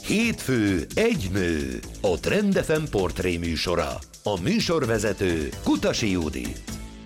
Hétfő egy nő, a Trend FM portré műsora. A műsorvezető Kutasi Judit.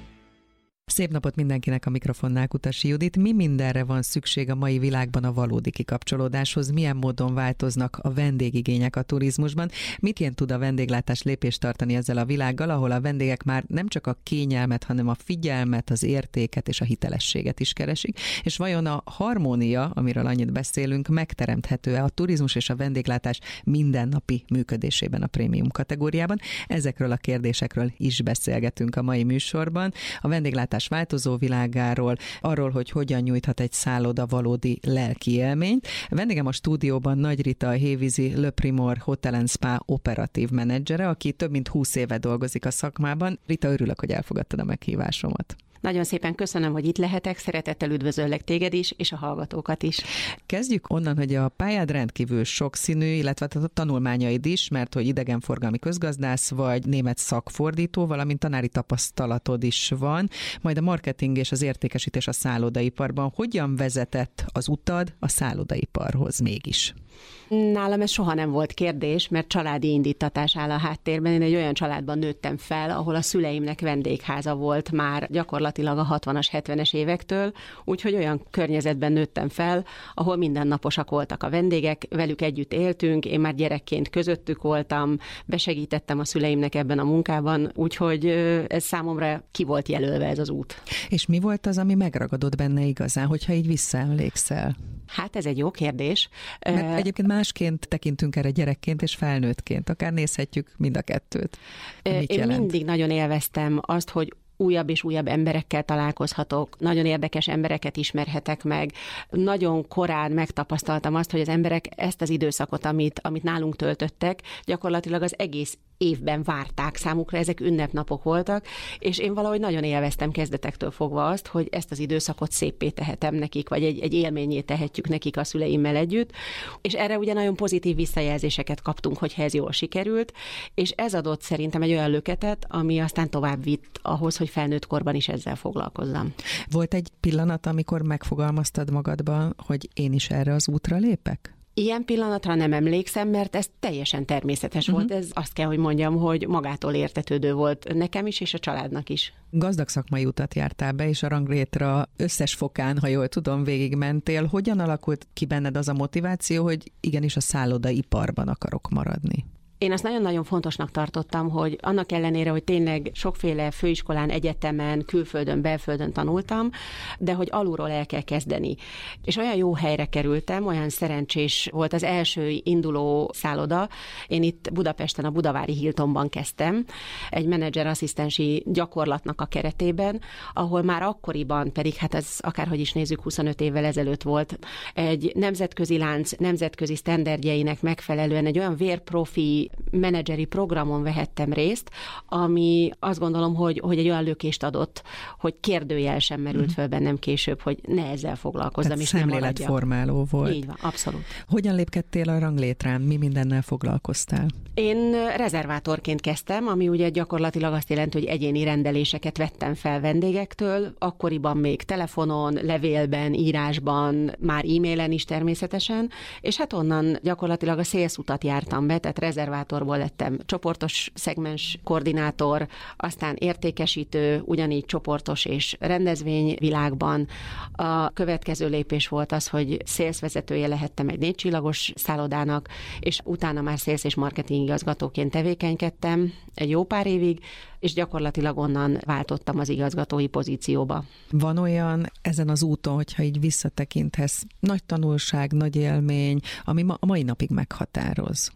Szép napot mindenkinek, a mikrofonnál Kutasi Judit. Mi mindenre van szükség a mai világban a valódi kikapcsolódáshoz? Milyen módon változnak a vendégigények a turizmusban? Miként tud a vendéglátás lépést tartani ezzel a világgal, ahol a vendégek már nem csak a kényelmet, hanem a figyelmet, az értéket és a hitelességet is keresik? És vajon a harmónia, amiről annyit beszélünk, megteremthető-e a turizmus és a vendéglátás mindennapi működésében a prémium kategóriában? Ezekről a kérdésekről is beszélgetünk a mai műsorban. A vendéglátás változó világáról, arról, hogy hogyan nyújthat egy szálloda valódi lelki élményt. Vendégem a stúdióban Nagy Rita, a Hévízi Le Primor Hotel & Spa operatív menedzsere, aki több mint 20 éve dolgozik a szakmában. Rita, örülök, hogy elfogadtad a meghívásomat. Nagyon szépen köszönöm, hogy itt lehetek, szeretettel üdvözöllek téged is, és a hallgatókat is. Kezdjük onnan, hogy a pályád rendkívül sokszínű, illetve a tanulmányaid is, mert hogy idegenforgalmi közgazdász vagy, német szakfordító, valamint tanári tapasztalatod is van, majd a marketing és az értékesítés a szállodaiparban. Hogyan vezetett az utad a szállodaiparhoz mégis? Nálam ez soha nem volt kérdés, mert családi indítatás áll a háttérben. Én egy olyan családban nőttem fel, ahol a szüleimnek vendégháza volt már gyakorlatilag a 60-as, 70-es évektől, úgyhogy olyan környezetben nőttem fel, ahol mindennaposak voltak a vendégek, velük együtt éltünk, én már gyerekként közöttük voltam, besegítettem a szüleimnek ebben a munkában, úgyhogy ez számomra ki volt jelölve ez az út. És mi volt az, ami megragadott benne igazán, hogyha így visszaemlékszel? Hát ez egy jó kérdés. Mert egyébként másként tekintünk erre gyerekként és felnőttként, akár nézhetjük mind a kettőt. Én mindig nagyon élveztem azt, hogy újabb és újabb emberekkel találkozhatok, nagyon érdekes embereket ismerhetek meg. Nagyon korán megtapasztaltam azt, hogy az emberek ezt az időszakot, amit nálunk töltöttek, gyakorlatilag az egész évben várták, számukra ezek ünnepnapok voltak, és én valahogy nagyon élveztem kezdetektől fogva azt, hogy ezt az időszakot széppé tehetem nekik, vagy egy élményét tehetjük nekik a szüleimmel együtt, és erre ugye nagyon pozitív visszajelzéseket kaptunk, hogyha ez jól sikerült, és ez adott szerintem egy olyan löketet, ami aztán tovább vitt ahhoz, hogy felnőtt korban is ezzel foglalkozzam. Volt egy pillanat, amikor megfogalmaztad magadban, hogy én is erre az útra lépek? Ilyen pillanatra nem emlékszem, mert ez teljesen természetes volt. Ez azt kell, hogy mondjam, hogy magától értetődő volt nekem is, és a családnak is. Gazdag szakmai utat jártál be, és a ranglétra összes fokán, ha jól tudom, végigmentél. Hogyan alakult ki benned az a motiváció, hogy igenis a szállodaiparban akarok maradni? Én azt nagyon-nagyon fontosnak tartottam, hogy annak ellenére, hogy tényleg sokféle főiskolán, egyetemen, külföldön, belföldön tanultam, de hogy alulról el kell kezdeni. És olyan jó helyre kerültem, olyan szerencsés volt az első induló szálloda. Én itt Budapesten, a budavári Hiltonban kezdtem, egy menedzser-asszisztensi gyakorlatnak a keretében, ahol már akkoriban, pedig hát ez akárhogy is nézzük, 25 évvel ezelőtt volt, egy nemzetközi lánc, nemzetközi sztenderdjeinek megfelelően egy olyan vérprofi menedzseri programon vehettem részt, ami azt gondolom, hogy egy olyan lökést adott, hogy kérdőjel sem merült föl bennem később, hogy ne ezzel foglalkozzam, tehát és nem maradjak. szemléletformáló volt. Így van, abszolút. Hogyan lépkedtél a ranglétrán? Mi mindennel foglalkoztál? Én rezervátorként kezdtem, ami ugye gyakorlatilag azt jelenti, hogy egyéni rendeléseket vettem fel vendégektől, akkoriban még telefonon, levélben, írásban, már e-mailen is természetesen, és hát onnan gyakorlatilag a sales utat jártam be, tehát rezervátorból lettem csoportos szegmens koordinátor, aztán értékesítő, ugyanígy csoportos és rendezvényvilágban. A következő lépés volt az, hogy sales vezetője lehettem egy 4 csillagos szállodának, és utána már sales és marketing igazgatóként tevékenykedtem egy jó pár évig, és gyakorlatilag onnan váltottam az igazgatói pozícióba. Van olyan ezen az úton, hogyha így visszatekinthetsz, nagy tanulság, nagy élmény, ami a mai napig meghatároz?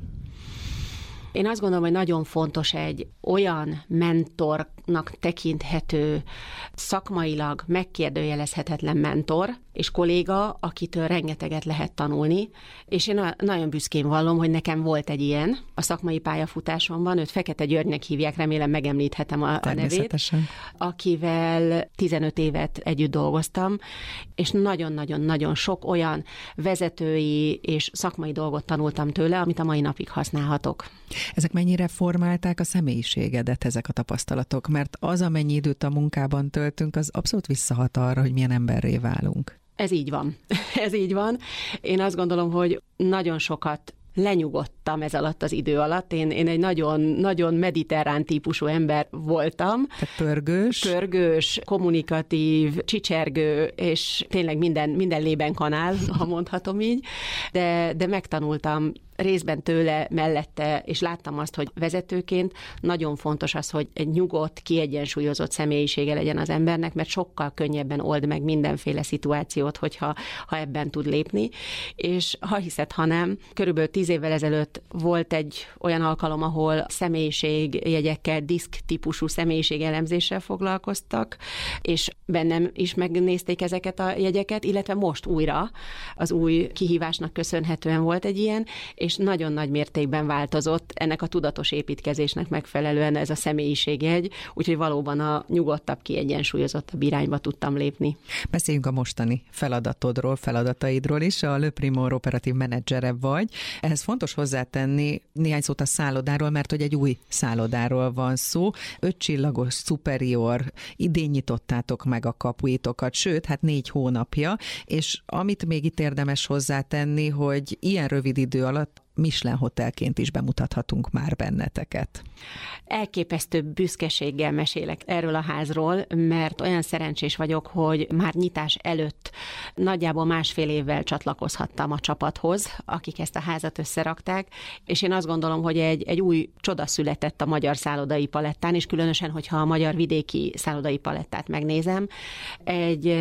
Én azt gondolom, hogy nagyon fontos egy olyan mentornak tekinthető, szakmailag megkérdőjelezhetetlen mentor és kolléga, akitől rengeteget lehet tanulni, és én nagyon büszkén vallom, hogy nekem volt egy ilyen a szakmai pályafutásomban, őt Fekete Györgynek hívják, remélem megemlíthetem a nevét, akivel 15 évet együtt dolgoztam, és nagyon-nagyon-nagyon sok olyan vezetői és szakmai dolgot tanultam tőle, amit a mai napig használhatok. Ezek mennyire formálták a személyiségedet, ezek a tapasztalatok? Mert az, amennyi időt a munkában töltünk, az abszolút visszahat arra, hogy milyen emberré válunk. Ez így van. Ez így van. Én azt gondolom, hogy nagyon sokat lenyugodtam ez alatt az idő alatt. Én egy nagyon, nagyon mediterrán típusú ember voltam. Tehát pörgős, kommunikatív, csicsergő, és tényleg minden lében kanál, ha mondhatom így, de megtanultam részben tőle, mellette, és láttam azt, hogy vezetőként nagyon fontos az, hogy egy nyugodt, kiegyensúlyozott személyisége legyen az embernek, mert sokkal könnyebben old meg mindenféle szituációt, ha ebben tud lépni. És ha hiszed, ha nem, körülbelül 10 évvel ezelőtt volt egy olyan alkalom, ahol személyiségjegyekkel, diszk típusú személyiségelemzéssel foglalkoztak, és bennem is megnézték ezeket a jegyeket, illetve most újra az új kihívásnak köszönhetően volt egy ilyen, és nagyon nagy mértékben változott ennek a tudatos építkezésnek megfelelően ez a személyiségjegy, úgyhogy valóban a nyugodtabb, kiegyensúlyozottabb irányba tudtam lépni. Beszéljünk a mostani feladataidról is. A Le Primor operatív menedzsere vagy. Ehhez fontos hozzátenni néhány szót a szállodáról, mert hogy egy új szállodáról van szó. 5 csillagos, superior, idén nyitottátok meg a kapuitokat, sőt, hát 4 hónapja, és amit még itt érdemes hozzátenni, hogy ilyen rövid idő alatt Michelin hotelként is bemutathatunk már benneteket. Elképesztő büszkeséggel mesélek erről a házról, mert olyan szerencsés vagyok, hogy már nyitás előtt nagyjából 1,5 évvel csatlakozhattam a csapathoz, akik ezt a házat összerakták, és én azt gondolom, hogy egy új csoda született a magyar szállodai palettán, és különösen, hogyha a magyar vidéki szállodai palettát megnézem, egy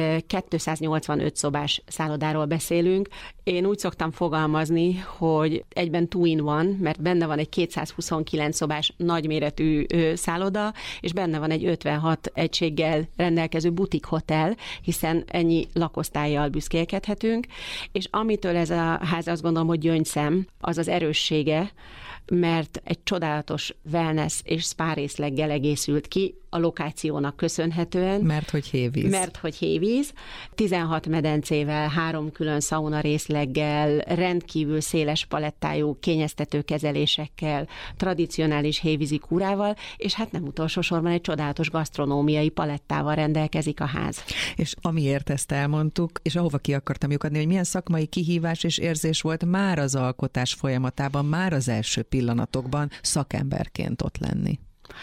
285 szobás szállodáról beszélünk. Én úgy szoktam fogalmazni, hogy egyben two in one, mert benne van egy 229 szobás nagyméretű szálloda, és benne van egy 56 egységgel rendelkező butik hotel, hiszen ennyi lakosztállyal büszkélkedhetünk, és amitől ez a ház azt gondolom, hogy gyöngyszem, az az erőssége, mert egy csodálatos wellness és spa részleggel egészült ki, a lokációnak köszönhetően. Mert hogy hévíz. 16 medencével, 3 külön szauna részleggel, rendkívül széles palettájú kényeztető kezelésekkel, tradicionális hévízi kúrával, és hát nem utolsó sorban egy csodálatos gasztronómiai palettával rendelkezik a ház. És amiért ezt elmondtuk, és ahova ki akartam lyukadni, hogy milyen szakmai kihívás és érzés volt már az alkotás folyamatában, már az első pillanatokban szakemberként ott lenni.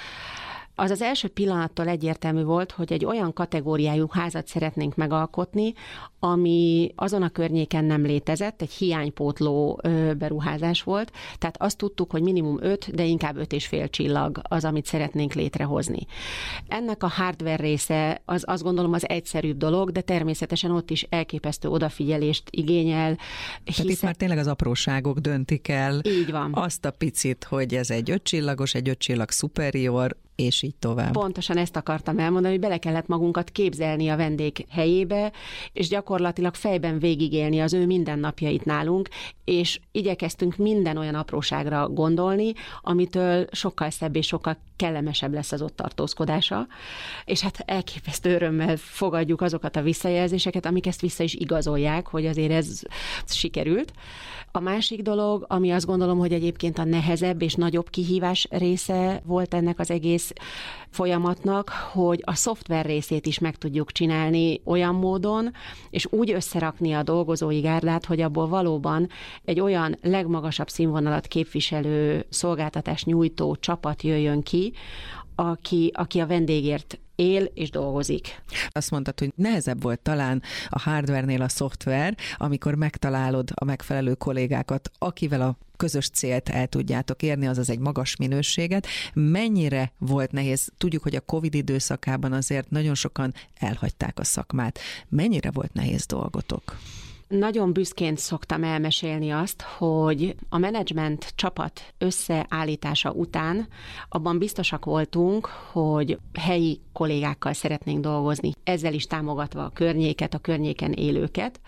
Az első pillanattól egyértelmű volt, hogy egy olyan kategóriájú házat szeretnénk megalkotni, ami azon a környéken nem létezett, egy hiánypótló beruházás volt, tehát azt tudtuk, hogy minimum 5, de inkább 5,5 csillag az, amit szeretnénk létrehozni. Ennek a hardware része az azt gondolom az egyszerűbb dolog, de természetesen ott is elképesztő odafigyelést igényel. Tehát itt már tényleg az apróságok döntik el. Így van. Azt a picit, hogy ez egy 5 csillagos, egy 5 csillag superior, és így tovább. Pontosan ezt akartam elmondani, hogy bele kellett magunkat képzelni a vendég helyébe, és gyakorlatilag fejben végigélni az ő mindennapjait nálunk, és igyekeztünk minden olyan apróságra gondolni, amitől sokkal szebb és sokkal kellemesebb lesz az ott tartózkodása, és hát elképesztő örömmel fogadjuk azokat a visszajelzéseket, amik ezt vissza is igazolják, hogy azért ez sikerült. A másik dolog, ami azt gondolom, hogy egyébként a nehezebb és nagyobb kihívás része volt ennek az egész folyamatnak, hogy a szoftver részét is meg tudjuk csinálni olyan módon, és úgy összerakni a dolgozói gárdát, hogy abból valóban egy olyan legmagasabb színvonalat képviselő szolgáltatás nyújtó csapat jöjjön ki, aki a vendégért él és dolgozik. Azt mondtad, hogy nehezebb volt talán a hardware-nél a szoftver, amikor megtalálod a megfelelő kollégákat, akivel a közös célt el tudjátok érni, azaz egy magas minőséget. Mennyire volt nehéz? Tudjuk, hogy a Covid időszakában azért nagyon sokan elhagyták a szakmát. Mennyire volt nehéz dolgotok? Nagyon büszkén szoktam elmesélni azt, hogy a menedzsment csapat összeállítása után abban biztosak voltunk, hogy helyi kollégákkal szeretnénk dolgozni, ezzel is támogatva a környéket, a környéken élőket,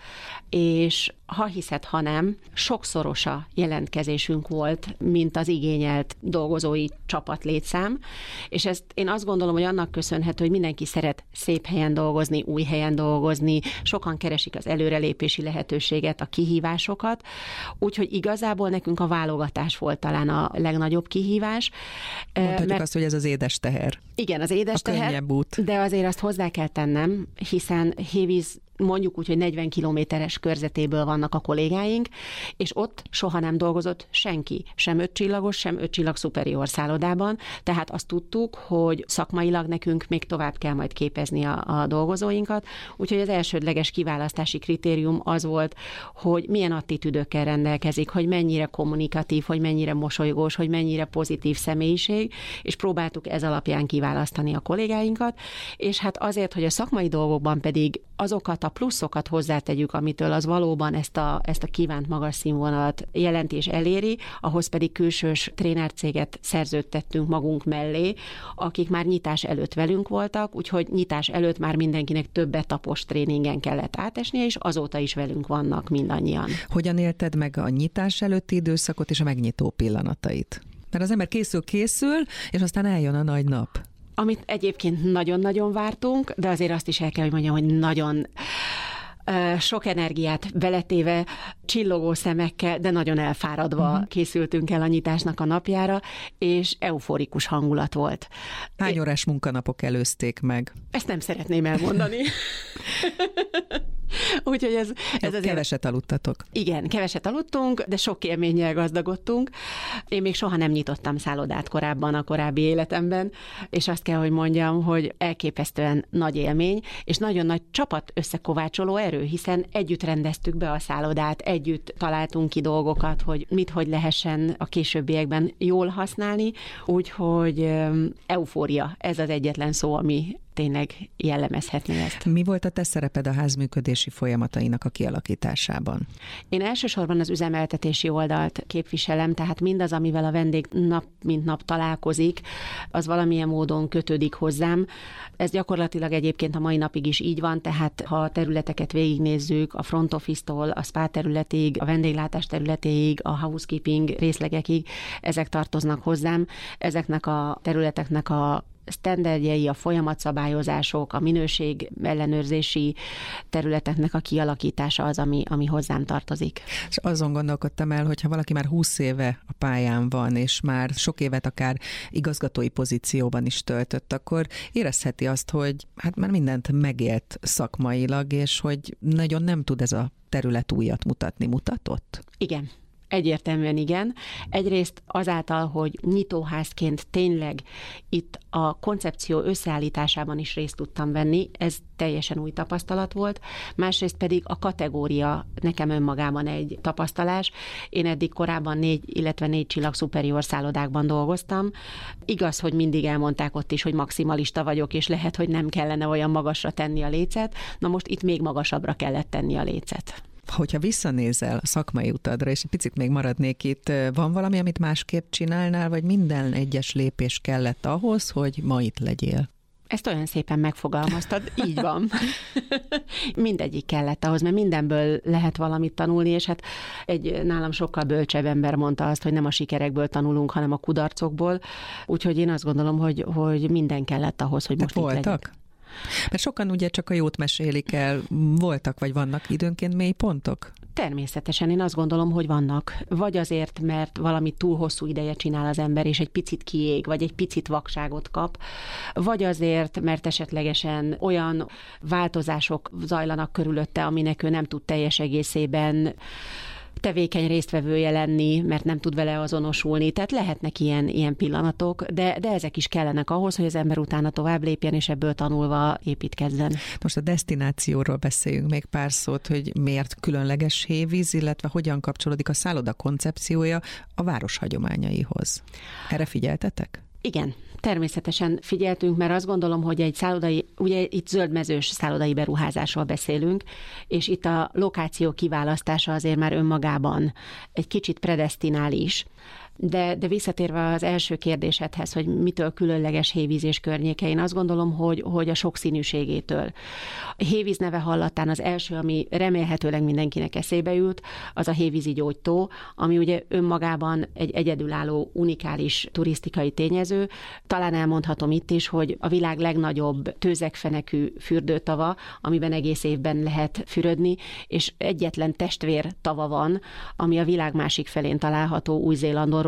és ha hiszed, ha nem, sokszorosa jelentkezésünk volt, mint az igényelt dolgozói csapat létszám, és ezt én azt gondolom, hogy annak köszönhető, hogy mindenki szeret szép helyen dolgozni, új helyen dolgozni, sokan keresik az előrelépési lehetőséget, a kihívásokat, úgyhogy igazából nekünk a válogatás volt talán a legnagyobb kihívás. Mondhatjuk azt, hogy ez az édes teher. Igen, az édes teher, út. de azért azt hozzá kell tennem, hiszen Hévíz mondjuk úgy, hogy 40 kilométeres körzetéből vannak a kollégáink, és ott soha nem dolgozott senki, sem 5 csillagos, sem 5 csillag superior szállodában, tehát azt tudtuk, hogy szakmailag nekünk még tovább kell majd képezni a dolgozóinkat, úgyhogy az elsődleges kiválasztási kritérium az volt, hogy milyen attitűdökkel rendelkezik, hogy mennyire kommunikatív, hogy mennyire mosolygós, hogy mennyire pozitív személyiség, és próbáltuk ez alapján kiválasztani a kollégáinkat, és hát azért, hogy a szakmai dolgokban pedig azokat a pluszokat hozzátegyük, amitől az valóban ezt a kívánt magas színvonalat jelenti és eléri, ahhoz pedig külsős trénercéget szerződtettünk magunk mellé, akik már nyitás előtt velünk voltak, úgyhogy nyitás előtt már mindenkinek több etapos tréningen kellett átesnie, és azóta is velünk vannak mindannyian. Hogyan élted meg a nyitás előtti időszakot és a megnyitó pillanatait? Mert az ember készül, és aztán eljön a nagy nap. Amit egyébként nagyon-nagyon vártunk, de azért azt is el kell, hogy mondjam, hogy nagyon sok energiát beletéve, csillogó szemekkel, de nagyon elfáradva készültünk el a nyitásnak a napjára, és euforikus hangulat volt. Hány órás munkanapok előzték meg? Ezt nem szeretném elmondani. Úgyhogy ez azért... Keveset aludtatok. Igen, keveset aludtunk, de sok élménnyel gazdagodtunk. Én még soha nem nyitottam szállodát korábban a korábbi életemben, és azt kell, hogy mondjam, hogy elképesztően nagy élmény, és nagyon nagy csapat összekovácsoló erő, hiszen együtt rendeztük be a szállodát, együtt találtunk ki dolgokat, hogy hogy lehessen a későbbiekben jól használni, úgyhogy eufória, ez az egyetlen szó, ami tényleg jellemezhetné ezt. Mi volt a te szereped a ház működési folyamatainak a kialakításában? Én elsősorban az üzemeltetési oldalt képviselem, tehát mindaz, amivel a vendég nap mint nap találkozik, az valamilyen módon kötődik hozzám. Ez gyakorlatilag egyébként a mai napig is így van, tehát ha a területeket végignézzük, a front office-tól a spa területig, a vendéglátás területéig, a housekeeping részlegekig, ezek tartoznak hozzám. Ezeknek a területeknek a sztenderdjei, a folyamatszabályozások, a minőség ellenőrzési területeknek a kialakítása az, ami hozzám tartozik. És azon gondolkodtam el, hogyha valaki már 20 éve a pályán van, és már sok évet akár igazgatói pozícióban is töltött, akkor érezheti azt, hogy hát már mindent megélt szakmailag, és hogy nagyon nem tud ez a terület újat mutatni. Mutatott? Igen. Egyértelműen igen. Egyrészt azáltal, hogy nyitóházként tényleg itt a koncepció összeállításában is részt tudtam venni, ez teljesen új tapasztalat volt. Másrészt pedig a kategória nekem önmagában egy tapasztalás. Én eddig korábban 4, illetve 4 csillag superior szállodákban dolgoztam. Igaz, hogy mindig elmondták ott is, hogy maximalista vagyok, és lehet, hogy nem kellene olyan magasra tenni a lécet. Na most itt még magasabbra kellett tenni a lécet. Hogyha visszanézel a szakmai utadra, és egy picit még maradnék itt, van valami, amit másképp csinálnál, vagy minden egyes lépés kellett ahhoz, hogy ma itt legyél? Ezt olyan szépen megfogalmaztad, így van. Mindegyik kellett ahhoz, mert mindenből lehet valamit tanulni, és hát egy nálam sokkal bölcsebb ember mondta azt, hogy nem a sikerekből tanulunk, hanem a kudarcokból. Úgyhogy én azt gondolom, hogy minden kellett ahhoz, hogy most itt legyek. Mert sokan ugye csak a jót mesélik el, voltak vagy vannak időnként mély pontok? Természetesen én azt gondolom, hogy vannak. Vagy azért, mert valamit túl hosszú ideje csinál az ember, és egy picit kiég, vagy egy picit vakságot kap, vagy azért, mert esetlegesen olyan változások zajlanak körülötte, aminek ő nem tud teljes egészében tevékeny résztvevője lenni, mert nem tud vele azonosulni. Tehát lehetnek ilyen pillanatok, de ezek is kellenek ahhoz, hogy az ember utána tovább lépjen, és ebből tanulva építkezzen. Most a desztinációról beszéljünk még pár szót, hogy miért különleges Hévíz, illetve hogyan kapcsolódik a szálloda koncepciója a város hagyományaihoz. Erre figyeltetek? Igen, természetesen figyeltünk, mert azt gondolom, hogy egy szállodai, ugye itt zöldmezős szállodai beruházásról beszélünk, és itt a lokáció kiválasztása azért már önmagában egy kicsit predesztinális. De visszatérve az első kérdésedhez, hogy mitől különleges Hévíz és környéke, én azt gondolom, hogy a sokszínűségétől. A Hévíz neve hallatán az első, ami remélhetőleg mindenkinek eszébe jut, az a hévízi gyógytó, ami ugye önmagában egy egyedülálló, unikális turisztikai tényező. Talán elmondhatom itt is, hogy a világ legnagyobb tőzegfenekű fürdőtava, amiben egész évben lehet fürödni, és egyetlen testvér tava van, ami a világ másik felén található, Új-Zélandon,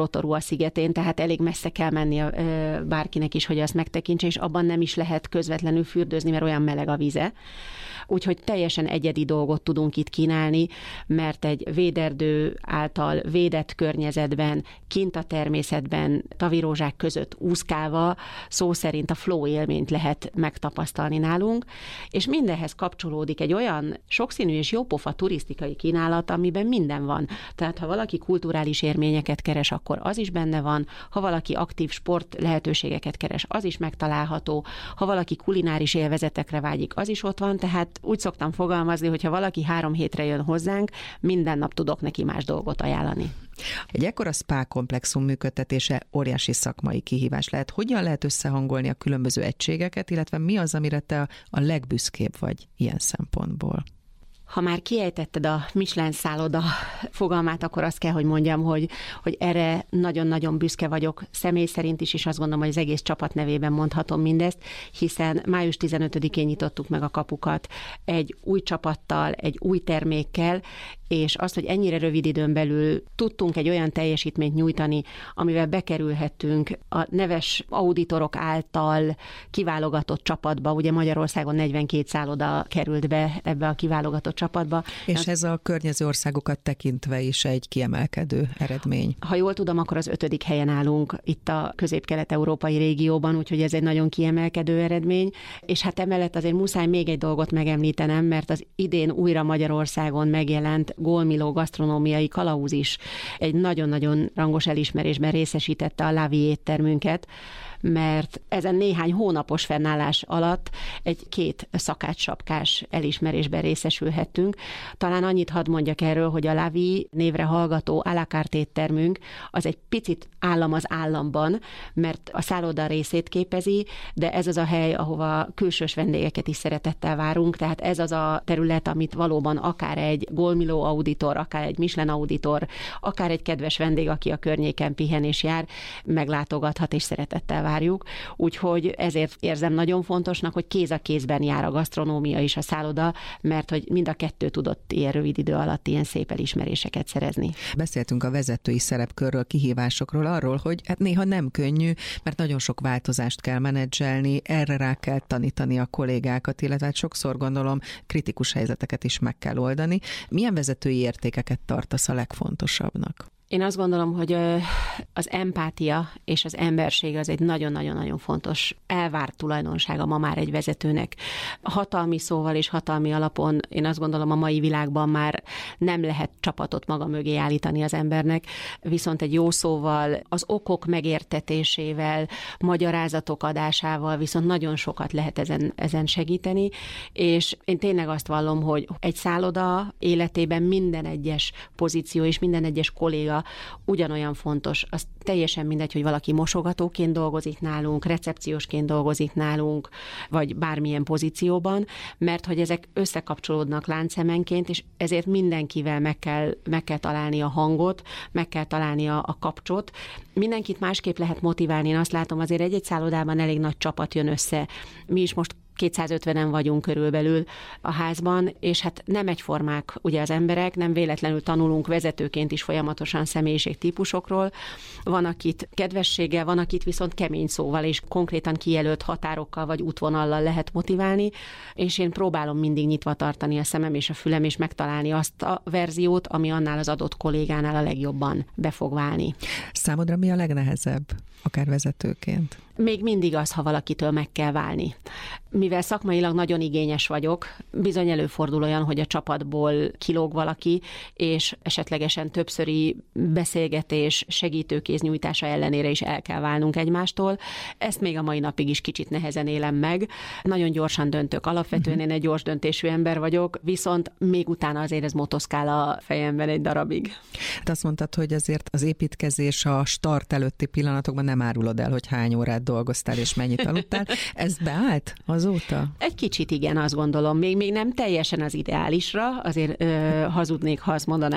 Rotorua szigetén, tehát elég messze kell menni bárkinek is, hogy azt megtekintse, és abban nem is lehet közvetlenül fürdőzni, mert olyan meleg a vize. Úgyhogy teljesen egyedi dolgot tudunk itt kínálni, mert egy véderdő által védett környezetben, kint a természetben, tavirózsák között úszkálva, szó szerint a flow élményt lehet megtapasztalni nálunk, és mindenhez kapcsolódik egy olyan sokszínű és jópofa turisztikai kínálat, amiben minden van. Tehát ha valaki kulturális élményeket keres, akkor az is benne van, ha valaki aktív sport lehetőségeket keres, az is megtalálható, ha valaki kulináris élvezetekre vágyik, az is ott van, tehát úgy szoktam fogalmazni, hogy ha valaki 3 hétre jön hozzánk, minden nap tudok neki más dolgot ajánlani. Egy ekkora spa komplexum működtetése óriási szakmai kihívás lehet. Hogyan lehet összehangolni a különböző egységeket, illetve mi az, amire te a legbüszkébb vagy ilyen szempontból? Ha már kiejtetted a Michelin szálloda fogalmát, akkor azt kell, hogy mondjam, hogy erre nagyon-nagyon büszke vagyok személy szerint is, és azt gondolom, hogy az egész csapat nevében mondhatom mindezt, hiszen május 15-én nyitottuk meg a kapukat egy új csapattal, egy új termékkel, és azt, hogy ennyire rövid időn belül tudtunk egy olyan teljesítményt nyújtani, amivel bekerülhettünk a neves auditorok által kiválogatott csapatba, ugye Magyarországon 42 szálloda került be ebbe a kiválogatott csapatba. És ez a környező országokat tekintve is egy kiemelkedő eredmény. Ha jól tudom, akkor az 5. helyen állunk itt a közép-kelet-európai régióban, úgyhogy ez egy nagyon kiemelkedő eredmény, és hát emellett azért muszáj még egy dolgot megemlítenem, mert az idén újra Magyarországon megjelent Gólmiló gasztronómiai kalauz is egy nagyon-nagyon rangos elismerésben részesítette a Lavi éttermünket, mert ezen néhány hónapos fennállás alatt egy 2 szakácssapkás elismerésben részesülhettünk. Talán annyit hadd mondjak erről, hogy a Lavi névre hallgató à la carte éttermünk az egy picit állam az államban, mert a szálloda részét képezi, de ez az a hely, ahova külsős vendégeket is szeretettel várunk, tehát ez az a terület, amit valóban akár egy Gólmiló auditor, akár egy Michelin auditor, akár egy kedves vendég, aki a környéken pihen és jár, meglátogathat és szeretettel várjuk. Úgyhogy ezért érzem nagyon fontosnak, hogy kéz a kézben jár a gasztronómia és a szálloda, mert hogy mind a kettő tudott ilyen rövid idő alatt ilyen szép elismeréseket szerezni. Beszéltünk a vezetői szerepkörről, kihívásokról, arról, hogy hát néha nem könnyű, mert nagyon sok változást kell menedzselni, erre rá kell tanítani a kollégákat, illetve hát sokszor gondolom kritikus helyzeteket is meg kell oldani. Milyen vezetői értékeket tartasz a legfontosabbnak? Én azt gondolom, hogy az empátia és az emberség az egy nagyon-nagyon-nagyon fontos elvárt tulajdonsága ma már egy vezetőnek. Hatalmi szóval és hatalmi alapon én azt gondolom a mai világban már nem lehet csapatot maga mögé állítani az embernek, viszont egy jó szóval, az okok megértetésével, magyarázatok adásával viszont nagyon sokat lehet ezen segíteni, és én tényleg azt vallom, hogy egy szálloda életében minden egyes pozíció és minden egyes kolléga ugyanolyan fontos. Az teljesen mindegy, hogy valaki mosogatóként dolgozik nálunk, recepciósként dolgozik nálunk, vagy bármilyen pozícióban, mert hogy ezek összekapcsolódnak láncszemenként, és ezért mindenkivel meg kell találni a hangot, meg kell találni a kapcsot. Mindenkit másképp lehet motiválni. Én azt látom, azért egy szállodában elég nagy csapat jön össze. Mi is most 250-en vagyunk körülbelül a házban, és hát nem egyformák ugye az emberek, nem véletlenül tanulunk vezetőként is folyamatosan személyiségtípusokról. Van, akit kedvességgel, van, akit viszont kemény szóval és konkrétan kijelölt határokkal vagy útvonallal lehet motiválni, és én próbálom mindig nyitva tartani a szemem és a fülem, és megtalálni azt a verziót, ami annál az adott kollégánál a legjobban be fog válni. Számodra mi a legnehezebb, akár vezetőként? Még mindig az, ha valakitől meg kell válni. Mivel szakmailag nagyon igényes vagyok, bizony előfordul olyan, hogy a csapatból kilóg valaki, és esetlegesen többszöri beszélgetés, segítőkéz nyújtása ellenére is el kell válnunk egymástól. Ezt még a mai napig is kicsit nehezen élem meg. Nagyon gyorsan döntök. Alapvetően én egy gyors döntésű ember vagyok, viszont még utána azért ez motoszkál a fejemben egy darabig. Te azt mondtad, hogy azért az építkezés a start előtti pillanatokban nem árulod el, hogy hány órát dolgoztál és mennyit aludtál. Ez beállt azóta? Egy kicsit igen, azt gondolom. Még nem teljesen az ideálisra, azért hazudnék, ha azt mondanám,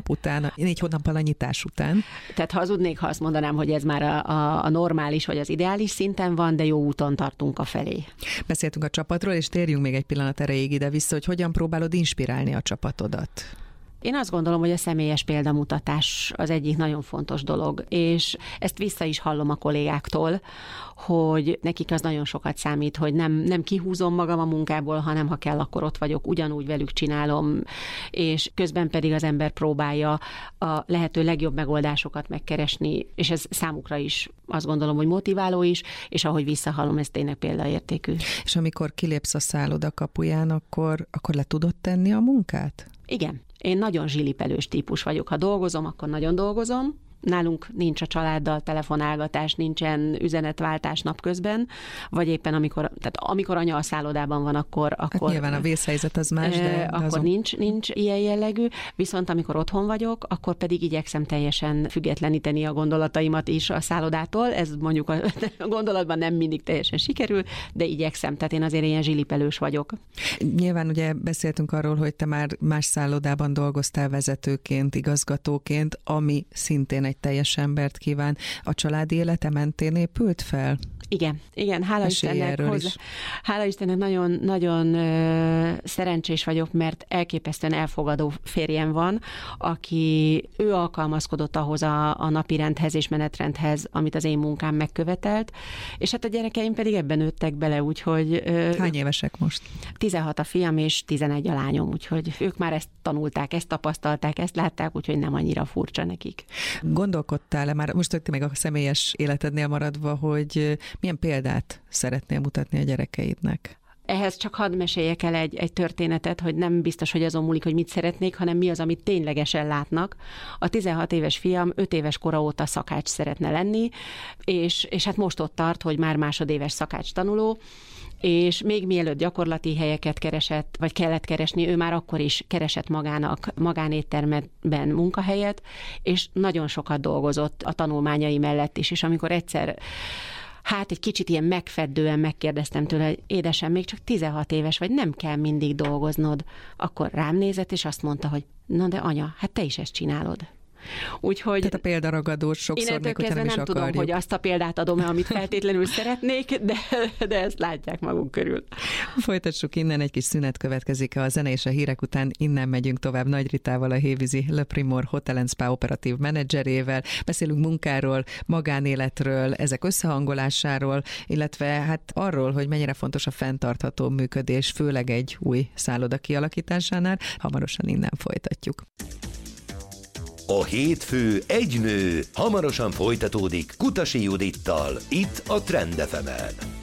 4 hónappal a nyitás után. Tehát hazudnék, ha azt mondanám, hogy ez már a normális vagy az ideális szinten van, de jó úton tartunk afelé. Beszéltünk a csapatról, és térjünk még egy pillanat erejéig ide-vissza, hogy hogyan próbálod inspirálni a csapatodat. Én azt gondolom, hogy a személyes példamutatás az egyik nagyon fontos dolog, és ezt vissza is hallom a kollégáktól, hogy nekik az nagyon sokat számít, hogy nem kihúzom magam a munkából, hanem ha kell, akkor ott vagyok, ugyanúgy velük csinálom, és közben pedig az ember próbálja a lehető legjobb megoldásokat megkeresni, és ez számukra is azt gondolom, hogy motiváló is, és ahogy visszahallom, ez tényleg példaértékű. És amikor kilépsz a szálloda kapuján, akkor le tudod tenni a munkát? Igen. Én nagyon zsilipelős típus vagyok. Ha dolgozom, akkor nagyon dolgozom. Nálunk nincs a családdal telefonálgatás, nincsen üzenetváltás napközben, vagy éppen amikor anya a szállodában van, akkor hát nyilván a vészhelyzet az más, de akkor azon... nincs ilyen jellegű, viszont amikor otthon vagyok, akkor pedig igyekszem teljesen függetleníteni a gondolataimat is a szállodától. Ez mondjuk a gondolatban nem mindig teljesen sikerül, de igyekszem, tehát én azért ilyen zsilipelős vagyok. Nyilván ugye beszéltünk arról, hogy te már más szállodában dolgoztál vezetőként, igazgatóként, ami szintén egy teljes embert kíván. A családi élete mentén épült fel? Igen, hála Istennek nagyon, nagyon szerencsés vagyok, mert elképesztően elfogadó férjem van, ő alkalmazkodott ahhoz a napirendhez és menetrendhez, amit az én munkám megkövetelt, és hát a gyerekeim pedig ebben nőttek bele, úgyhogy... Hány évesek most? 16 a fiam és 11 a lányom, úgyhogy ők már ezt tanulták, ezt tapasztalták, ezt látták, úgyhogy nem annyira furcsa nekik. Gondolkodtál-e már, most még a személyes életednél maradva, hogy milyen példát szeretnél mutatni a gyerekeidnek? Ehhez csak hadd meséljek el egy történetet, hogy nem biztos, hogy azon múlik, hogy mit szeretnék, hanem mi az, amit ténylegesen látnak. A 16 éves fiam 5 éves kora óta szakács szeretne lenni, és hát most ott tart, hogy már másodéves szakács tanuló, és még mielőtt gyakorlati helyeket keresett, vagy kellett keresni, ő már akkor is keresett magának magánéttermben munkahelyet, és nagyon sokat dolgozott a tanulmányai mellett is, és amikor egyszer egy kicsit ilyen megfeddően megkérdeztem tőle, hogy édesem, még csak 16 éves vagy, nem kell mindig dolgoznod. Akkor rám nézett, és azt mondta, hogy na de anya, hát te is ezt csinálod. Úgyhogy tehát a példaragadós sokszor még, hogyha nem is akarjuk. Tudom, hogy azt a példát adom-e, amit feltétlenül szeretnék, de ezt látják magunk körül. Folytassuk innen, egy kis szünet következik a zene és a hírek után, innen megyünk tovább Nagy Ritával, a Hévízi Le Primor Hotel & Spa operatív menedzserével. Beszélünk munkáról, magánéletről, ezek összehangolásáról, illetve hát arról, hogy mennyire fontos a fenntartható működés, főleg egy új szálloda kialakításánál. Hamarosan innen folytatjuk. A hétfő egy nő hamarosan folytatódik Kutasi Judittal, itt a Trend FM-en.